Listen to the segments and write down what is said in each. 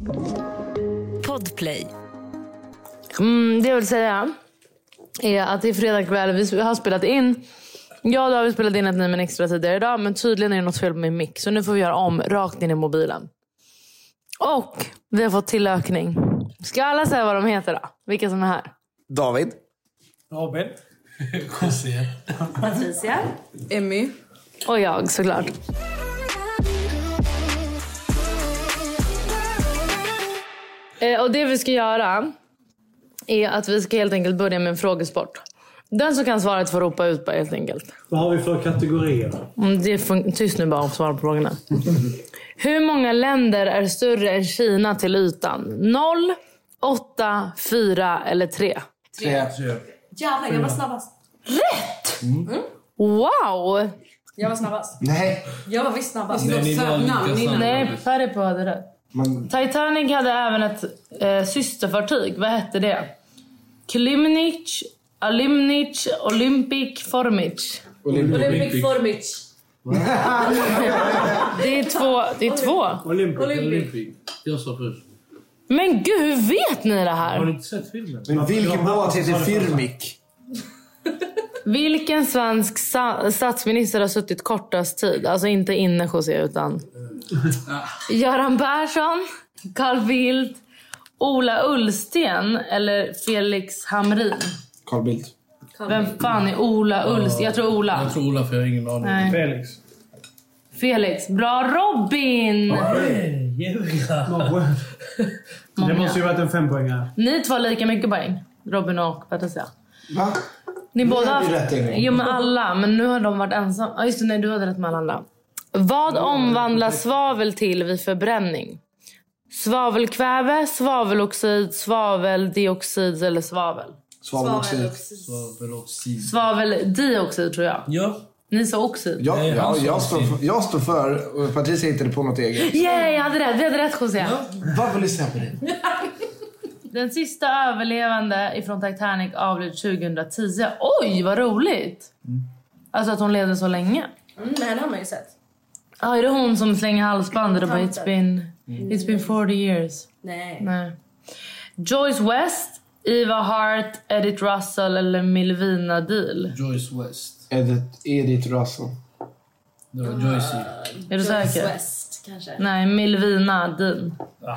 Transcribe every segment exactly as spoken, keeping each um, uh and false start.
Podplay. Mm, det jag vill säga är att det är fredag kväll. Vi har spelat in. Ja, då har vi spelat in ett ny med extra tidigare idag. Men tydligen är det något fel med min mick. Så nu får vi göra om rakt in i mobilen. Och vi har fått tillökning. Ska alla säga vad de heter då? Vilka som är här? David. Robin. José. Patricia. Emmy. Och jag såklart. Eh, och det vi ska göra är att vi ska helt enkelt börja med en frågesport. Den som kan svaret får ropa ut bara helt enkelt. Vad har vi för kategorier? Mm, det är fun- tyst nu bara om svara på frågorna. Hur många länder är större än Kina till ytan? Noll, åtta, fyra eller tre? Tre. Jävlar, jag var snabbast. Rätt! Mm. Wow! Jag var snabbast. Nej. Jag var visst snabbast. Nej, ni var lika namn innan. snabba. Nej, färre på hade rätt. Man... Titanic hade även ett eh, systerfartyg. Vad hette det? Klimnich, Alimnich, Olympic Formich. Olympic Formich. Det är två. Det är två. Olympic. Olympic. Jag sa först. Men gud, hur vet ni det Har här? ni inte sett filmen? Men vilken båt heter Firmik? Vilken svensk sa- statsminister har suttit kortast tid? Alltså inte inne, José, utan Göran Persson, Carl Bildt, Ola Ullsten eller Felix Hamrin? Carl Bildt. Vem fan är Ola Ullsten? Jag tror Ola. Jag tror Ola, för jag har ingen aning. Nej. Felix. Felix. Bra, Robin! Hey, jävlar. Det Många. måste ju varit en fempoängare. Ni två har lika mycket poäng. Robin och Patricia. Va? Ni Vi båda... hade ju rätt en gång. Jo, men alla. Men nu har de varit ensamma. Ja, just det. Nej, du hade rätt med alla andra. Vad omvandlar svavel till vid förbränning? Svavelkväve, svaveloxid, svaveldioxid eller svavel? Svaveloxid. Svaveloxid. Svaveldioxid tror jag. Ja. Ni sa oxid. Ja, Nej, ja han sa jag, står för, jag står för och Patricia hittade på något eget. Yay, jag hade rätt. Vi hade rätt, José. Vad vill du säga på det? Den sista överlevande ifrån Titanic avled tjugohundratio. Oj, vad roligt! Mm. Alltså att hon levde så länge. Mm, det här har man ju sett. Ja, ah, är det hon som slänger halsbandet och bara it's been, Mm. it's been forty years? Nej. Nej. Joyce West, Eva Hart, Edith Russell eller Milvina Deal? Joyce West. Edith, Edith Russell. Det var Joyce. Är du Joyce säker? West, kanske. Nej, Milvina Deal. Ah.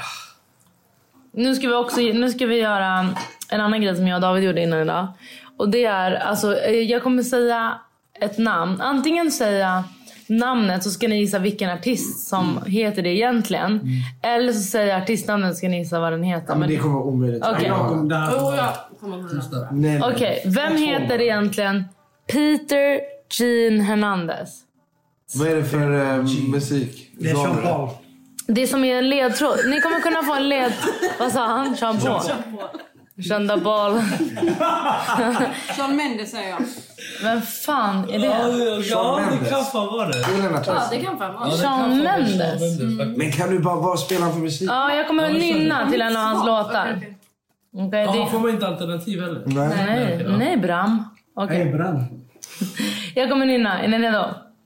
Nu ska vi också nu ska vi göra en annan grej som jag och David gjorde innan idag. Och det är, alltså, jag kommer säga ett namn. Antingen säga namnet så ska ni gissa vilken artist som mm. heter det egentligen. Mm. Eller så säger artistnamnet ska ni gissa vad den heter. Ja, men det kommer vara omöjligt. Okej. Ja. Oh, ja. Nej, nej. Okej, vem heter egentligen Peter Gene Hernandez? Vad är det för uh, musik? Det är Sean Paul. Det som är en ledtråd. Ni kommer kunna få en led... Vad sa han? Sean Paul. Sean Paul. Sean Mendes säger jag. Vem fan är Ja, det? ja, det kan fan vara det. Det är en artist. Ja, det kan fan vara. Ja, det Sean kan fan vara Mendes. Sean Mendes, faktiskt. Men kan du bara, vad spelar han för musik? Ja, jag kommer att nynna till en av hans låtar. Okej, Okej, Ja, det... får man inte alternativ heller? Nej. Nej, nej Bram. Okej. Hej, Bram. Jag kommer nynna. Är ni redo?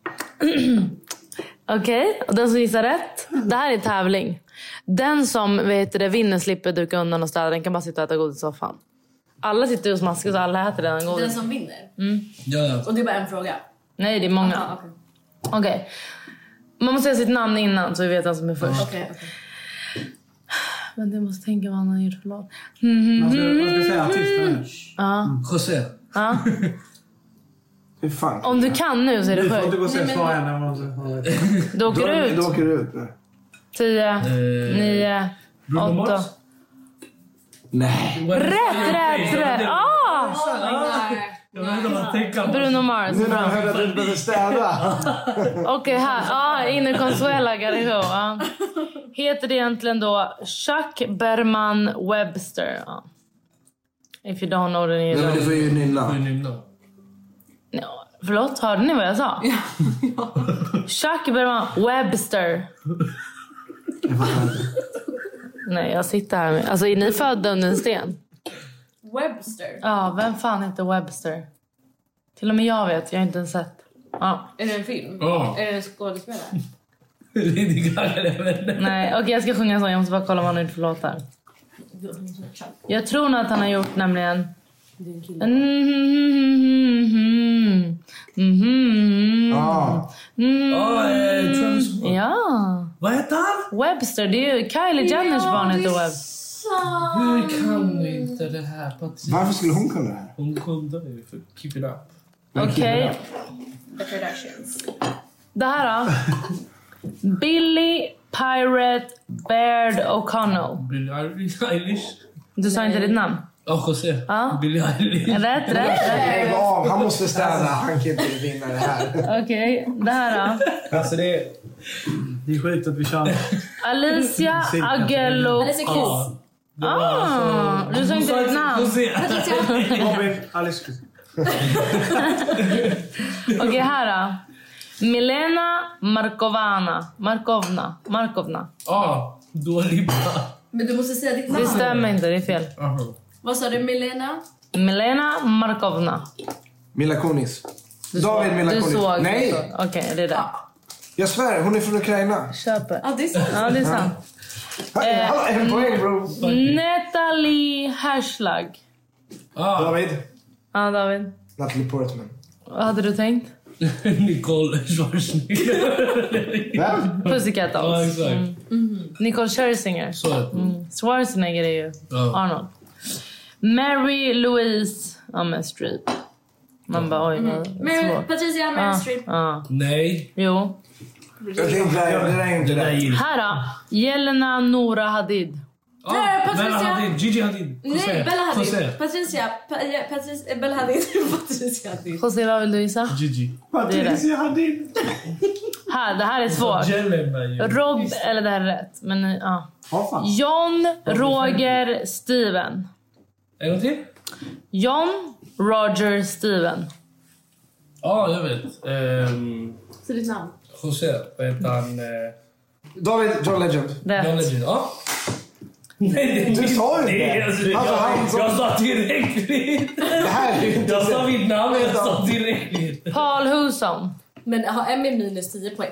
Okej, och den som gissar rätt. Det här är tävling. Den som vet det, vinner slipper duka undan och städa. Den kan bara sitta och äta godis i soffan. Alla sitter och smaskar så alla äter den Den godis. som vinner. Ja, ja. Och det är bara en fråga. Nej, det är många. Ah, okej. Okej. Man måste säga sitt namn innan så vi vet vem som är först. Okej, okej. Men jag måste tänka vad han har gjort för låt. Mm, Man ska, mm, man ska säga artisten. Ja. José. Ja. Hur fan? Om du kan nu så är det Du får inte sjukt. gå och säga svar än. när man- Du åker Då, ut. då åker du ut. Tio, Eh, nio, Bruno åtta. Mars? Nej. Rätt, rätt, rätt! Ah! Jag vet inte vad man tänker. Bruno Mars. Nu när jag hörde att du behöver städa. Okej, här. Ja, inne Consuela Garijo. Ja. Heter det egentligen då Chuck Berman Webster? Ja. If you don't know the name. Nej, men du får ju nynna. Nynna. Ja, förlåt, hörde ni vad jag sa? Chuck Berman Webster. Nej, jag sitter här med... Alltså, är ni födda under en sten? Webster. Ja, vem fan heter Webster? Till och med jag vet, jag har inte ens sett. Ja. Är det en film? Ja. Är det en skådespelare? Lady Gaga, jag vet inte. Nej, okej, jag ska sjunga en sång. Jag måste bara kolla vad han har gjort för låtar. Jag tror nog att han har gjort nämligen... Mm-hmm. Mm-hmm. Ah. Mm. Ja, eh, Travis Scott. Ja. Vad heter han? Webster, det är ju Kylie Jenners barn heter Web. Hur kan du inte det här? Patricia? Varför skulle hon kunna det här? Hon kunde ju för Keep It Up. Okej. The Kardashians. Det här då. Billy Pirate Baird O'Connell. Billie Eilish. Du sa inte ditt namn? Ja, José. Ja. Billie Eilish. Rätt, rätt, rätt. Lägg av, han måste städa. Han kan inte vinna det här. Okej, det här då. Alltså det är... Det är sjukt att vi kör... Alicia Agello. Alicia Keys. Ja. Det var Ah, alltså- du sa inte ditt namn. José. Robin, Alice. Okej, här då. Milena Markovana. Markovna. Markovna. Ja, Dua Lipa. Men du måste säga ditt namn. Det stämmer inte, det är fel. Aha. Vad sa du, Milena? Milena Markovna. Mila Kunis. David Mila Du Kunis. såg. Nej, du såg. Okej, det är det. jag svär. Hon är från Ukraina. Köper. Ja, det är sant. Ja, det är sant. Eh, Hallå, en poäng, bro. Natalie Herslag. Ah, David. Ja, David. Natalie Portman. Vad hade du tänkt? Nicole Schwarzenegger. Vem? Pussycat Ja, Dolls. exakt. Nicole Scherzinger. Så är det. Mm. Schwarzenegger är ju Ja. Arnold. Mary Louise. Ja, men Streep. Man bara, oj, vad Mary, svårt. Patricia Meryl Ja, Streep. ja. Nej. Jo. Jag tänkte, det där är inte Det där det. gillar Här då. Jelena Nora Hadid. Ah, Där, Patricia. Bella Hadid. Gigi Hadid. José. Nej, Bella Hadid. José. Patricia. Pa, ja, Patricia. Bella Hadid. Patricia Hadid. José, vad vill du gissa? Gigi. Patricia Hadid. Här, det här är svårt. Jelena ju. Rob, eller det här är rätt. Men ja. Ja, fan. John Roger Steven. En gång till? John Roger Steven. Ja, jag vet. Ehm, Så ditt namn. José. Vad heter han? Eh, David, John Legend. John Rätt. Legend. Ja. Nej, det Du sa ju det. det. Alltså, Alltså, jag, han som- jag sa tillräckligt. Det här är ju inte... Jag sa mitt namn, jag sa tillräckligt. Paul Husson. Men har Emmy minus tio poäng?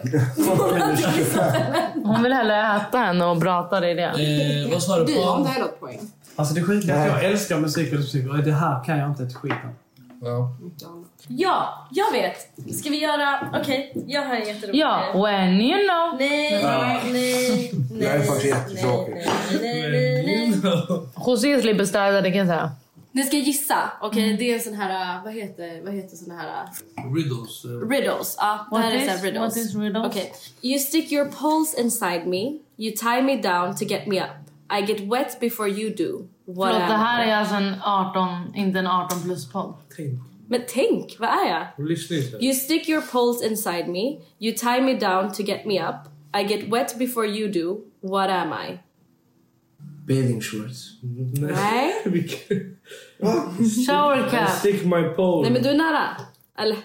Hon vill hellre äta henne och prata, det är det. Eh, vad sa du? Du har Paul? inte något poäng. Alltså det är sjukt att jag älskar musik och musik. Och det här kan jag inte ett skit om. Ja. Ja, jag vet. Ska vi göra... Okej, okay, jag har en jätterolig Ja, when you know. Nej, nej, nej. Det här är faktiskt jättetråkigt. Nej, nej, nej, nej. José slipper städa, det kan jag säga. Ni ska gissa. Okej, okay, det är en sån här... Vad heter, vad heter sån här... Riddles. eh, Riddles. Ja, det What här är is- så här riddles. what is riddles? Okay. You stick your poles inside me. You tie me down to get me up. I get wet before you do. What Förlåt, det am här I? är alltså en arton, inte en arton plus podd. Tänk. Men tänk, vad är jag? Lyssna lite. You stick your poles inside me. You tie me down to get me up. I get wet before you do. What am I? Bathing shorts. Nej. Vilken- Shower cap. Stick my pole. Nej, men du är nära. Eller?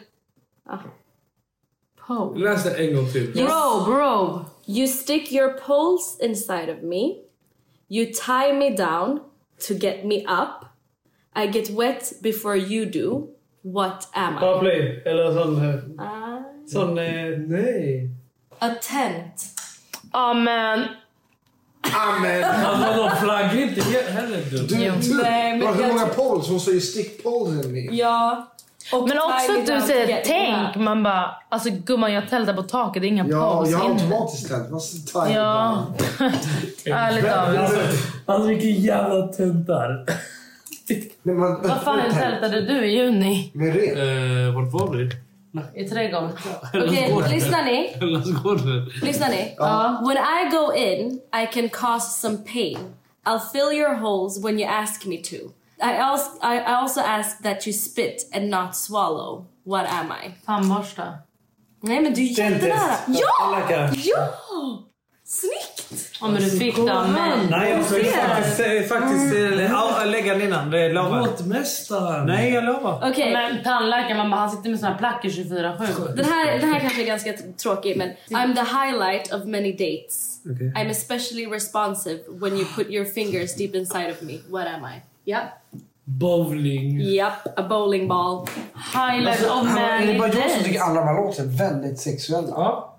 Pole. Läs det en gång till. Robe, robe. You stick your poles inside of me. You tie me down to get me up. I get wet before you do. What am I? Paraply. Eller sån... eh, Ah. Sån... eh, Nej. A tent. Amen. Amen. Han var då flagg inte heller Du, dumt. du, Nej, men Bra, hur jag många tror- poles? Hon säger stick poles in me. Ja. Och Men tie också me att du down to säger get me tänk, up. man bara, alltså gumman jag tältar på taket, det är inga Ja, poles jag har in. automatiskt tält. Vad tar Ja. Ärligt David. Alltså vilken jävla töntar. Vad fan tältade du i juni? Med det? Eh, vart var vi? I trädgården. Okej, lyssnar ni? Hellasgården. Lyssnar ni? Ja. When I go in, I can cause some pain. I'll fill your holes when you ask me to. I also, I, I also ask that you spit and not swallow. What am I? Tandborsta. Nej, men du är Dentist. jättenära. Ja! Läkare. Ja! Snyggt! Ja, men du fick det av mig. Nej, jag fick ser. faktiskt, eh, faktiskt eh, ja, lägga den innan. Det lovar jag. Båtmästaren. Nej, jag lovar. Okej, Men tandläkaren, man bara, han sitter med såna här plackor tjugofyra sju. den, här, den här kanske är ganska tråkig, men I'm the highlight of many dates. Okej. I'm especially responsive when you put your fingers deep inside of me. What am I? Yep. Bowling. Yep, a bowling ball. Highlight of Är det many bara jag som days. tycker alla de här låter väldigt sexuella? Ja.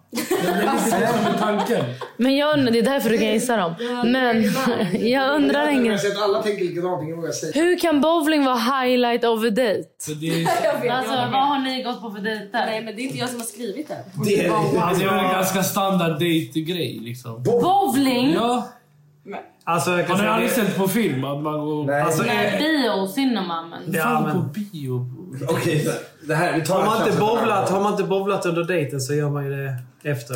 Det är lite det som är tanken. Men jag undrar, det är därför du kan gissa dem. Men jag undrar en Jag har grej. sett alla tänker likadant, ingen vågar säga. Hur kan bowling vara highlight of a date? Så det är, Jag vet, Alltså, jag vad vet. har ni gått på för dejter? Nej, men det är inte jag som har skrivit det. Det är, alltså, det är en ganska standard date-grej liksom. Bowling? Ja, Alltså, jag kan har ni säga aldrig det- sett på film att man går... Nej. Alltså, Nej, är, bio, cinema, men... Ja, Fan men- på bio. Okej, så det här, vi tar har, man inte chansen på det här. bowlat, har man inte bowlat under dejten så gör man ju det efter.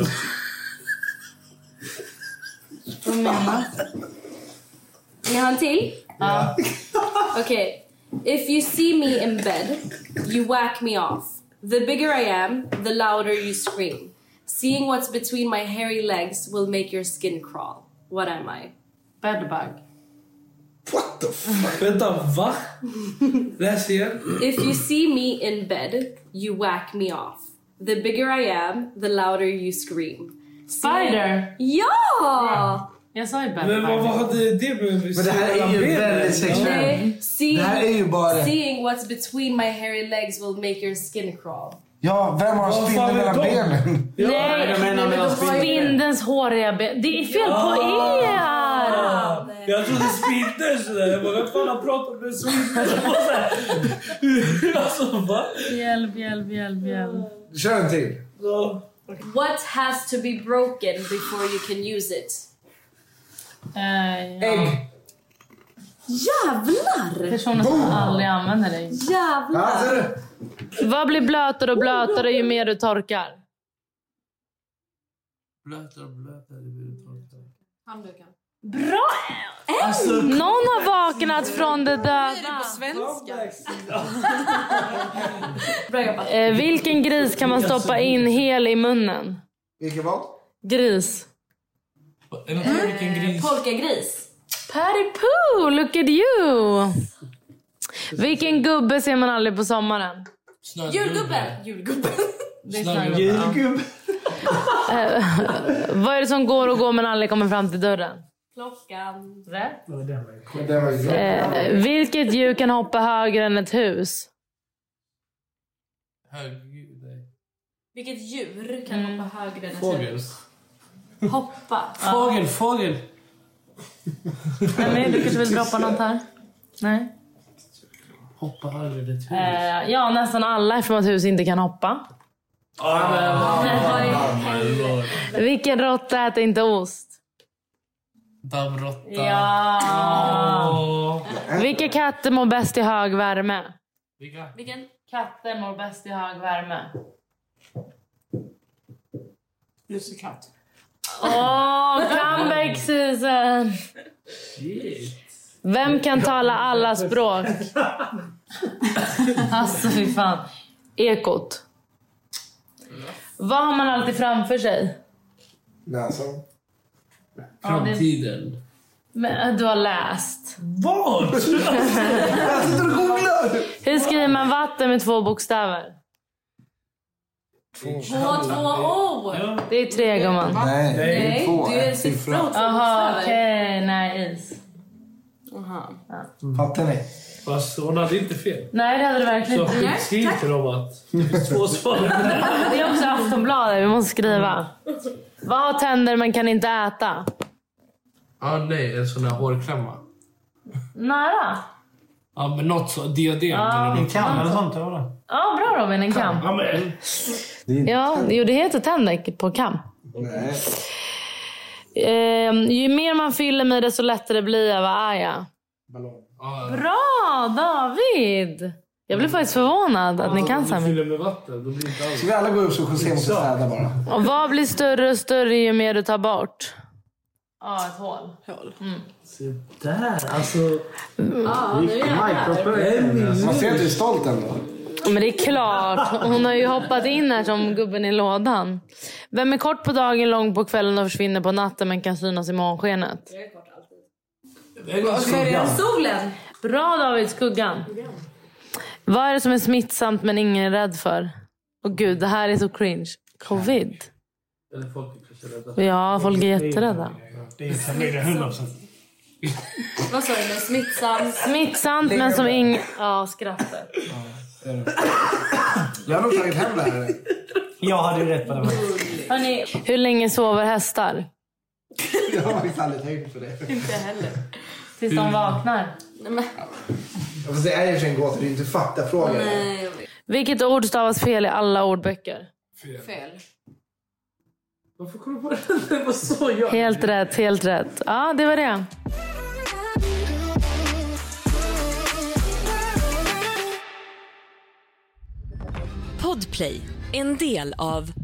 Vad menar Ni har en till? Ja. Okay. If you see me in bed, you whack me off. The bigger I am, the louder you scream. Seeing what's between my hairy legs will make your skin crawl. What am I? Bedbug. What the fuck? Vänta, va? Läs igen. If you see me in bed, you whack me off. The bigger I am, the louder you scream. Spider. Ja! Jag sa ju Men vad, vad bedbug. hade det med... Men det här är ju väldigt sexuellt. Nej, seeing, Det här är ju bara... seeing what's between my hairy legs will make your skin crawl. Ja, vem har Vad fan spindel är mellan de? benen? Nej, jag menar mellan spindel. spindelns håriga ben. Det är fel på er! Ah, jag trodde spindel sådär. Jag bara, vem fan har pratat med spindel? Alltså, va? Hjälp, hjälp, hjälp, hjälp. Kör en till. Så. What has to be broken before you can use it? Uh, ja. Ägg. Jävlar! Personer som aldrig använder dig. Ja, Jävlar! ser du? Vad blir blötare och blötare ju mer du torkar? Blötare och blötare. Det blir torrt. Handduken. Bra! Alltså, Någon har vaknat från det döda. Svenska. Bra jobbat. Eh, vilken gris kan man stoppa in hel i munnen? Vilken vad? Gris. är det vilken gris? Polkagris. Patty Poo, look at you! Vilken gubbe ser man aldrig på sommaren? Julgubben. Julgubben. Det är Snarare. snarare. Julgubbe. Vad är det som går och går men aldrig kommer fram till dörren? Klockan. Rätt. Men det var ju bra. Eh, vilket djur kan hoppa högre än ett hus? Herregud, nej. Vilket djur kan hoppa högre än ett Fågel. hus? Hoppa. Fågel, fågel. Nej, men du kanske vill droppa något här? Nej. Hoppa högre än ett hus. Eh, ja, nästan alla eftersom att hus inte kan hoppa. Vilken råtta äter inte ost? Dammråtta. Ja. Åh. Vilka katter mår bäst i hög värme? Vilka? Vilken? Katter mår bäst i hög värme. Lussekatt. Åh, comeback season! Shit. Vem kan tala alla språk? Alltså, fy fan. Ekot. Vad har man alltid framför sig? Näsan. Framtiden. Men, du har läst. Vad? Jag sitter och googlar! Hur skriver man vatten med två bokstäver? Två, två, o! Ja. Det är tre, gumman. Nej, Nej, två. det är en En siffra och två Jaha, bokstäver. okej. Nej, is. Aha. Fattar ni? Fast hon hade inte fel. Nej, det hade det verkligen Så inte. skit skriv till dem att det finns två svar. Det är också Aftonbladet, vi måste skriva. Vad har tänder men kan inte äta? Ah, nej, en sån här hårklämma. Nära. Ja, men något så. Diadem. Ja. eller En något. kam eller sånt, eller vadå? Ja, bra Robin, en kam. Ja, men. Ja, jo, det heter tänder på kam. Nej. Ehm, ju mer man fyller mig desto lättare blir jag. Vad är jag? Ballong. Ja, Bra, David! Jag blev faktiskt förvånad att ni kan så Om här du mycket. fyller med vatten, då blir det inte alls. Ska vi alla gå upp så José måste städa bara? Och vad blir större och större ju mer du tar bort? Ja, ett hål. Se där, alltså. Ja, nu är jag här. Man ser att du är stolt ändå. Men det är klart. Hon har ju hoppat in här som gubben i lådan. Vem är kort på dagen, lång på kvällen och försvinner på natten men kan synas i månskenet? Jag är kort alltid. Skuggan. Solen! Bra David, skuggan. Vad är det som är smittsamt men ingen är rädd för? Åh gud, det här är så cringe. Covid. Eller folk är kanske rädda. Ja, folk är jätterädda. Det är familjen hundra procent. Vad sa du nu? Smittsam? Smittsamt men som ingen... Ja, skrattar. Jag har nog tagit hem det här. Jag hade ju rätt på det. Hörrni, hur länge sover hästar? Jag har faktiskt aldrig tänkt på det. Inte heller. Tills de vaknar. Nej, men... Jag får säga, är det en gåta, det är inte faktafrågor. Nej, Vilket ord stavas fel i alla ordböcker? fel. Varför kollar du på det? Det var så jag. Helt rätt, helt rätt. Ja, det var det. Podplay, en del av